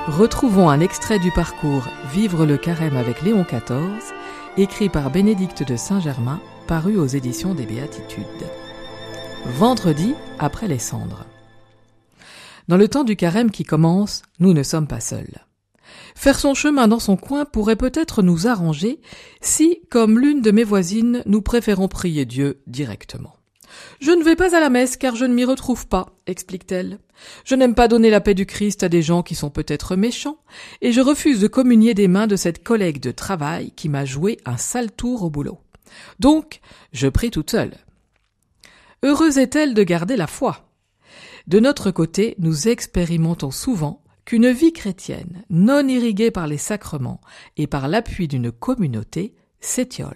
Retrouvons un extrait du parcours Vivre le Carême avec Léon XIV, écrit par Bénédicte de Saint-Germain, paru aux éditions des Béatitudes. Vendredi après les cendres. Dans le temps du Carême qui commence, nous ne sommes pas seuls. Faire son chemin dans son coin pourrait peut-être nous arranger si, comme l'une de mes voisines, nous préférons prier Dieu directement. « Je ne vais pas à la messe car je ne m'y retrouve pas », explique-t-elle. « Je n'aime pas donner la paix du Christ à des gens qui sont peut-être méchants et je refuse de communier des mains de cette collègue de travail qui m'a joué un sale tour au boulot. Donc, je prie toute seule. » Heureuse est-elle de garder la foi. De notre côté, nous expérimentons souvent qu'une vie chrétienne, non irriguée par les sacrements et par l'appui d'une communauté, s'étiole.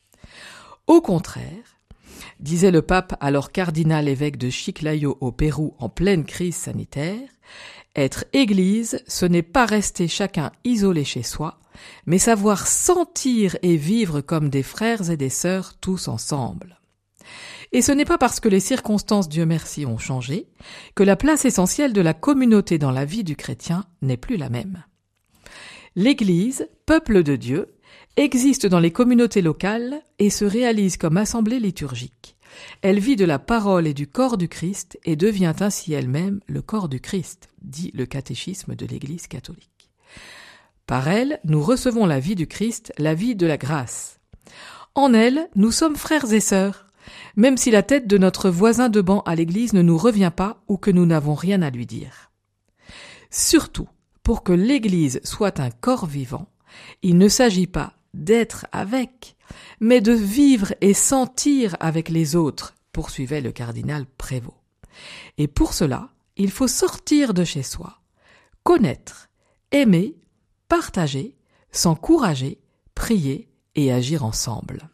Au contraire, disait le pape, alors cardinal évêque de Chiclayo au Pérou en pleine crise sanitaire, être église, ce n'est pas rester chacun isolé chez soi, mais savoir sentir et vivre comme des frères et des sœurs tous ensemble. Et ce n'est pas parce que les circonstances, Dieu merci, ont changé, que la place essentielle de la communauté dans la vie du chrétien n'est plus la même. L'Église, peuple de Dieu, existe dans les communautés locales et se réalise comme assemblée liturgique. Elle vit de la parole et du corps du Christ et devient ainsi elle-même le corps du Christ, dit le catéchisme de l'Église catholique. Par elle, nous recevons la vie du Christ, la vie de la grâce. En elle, nous sommes frères et sœurs, même si la tête de notre voisin de banc à l'église ne nous revient pas ou que nous n'avons rien à lui dire. Surtout, pour que l'église soit un corps vivant, il ne s'agit pas d'être avec, mais de vivre et sentir avec les autres, poursuivait le cardinal Prévost. Et pour cela, il faut sortir de chez soi, connaître, aimer, partager, s'encourager, prier et agir ensemble.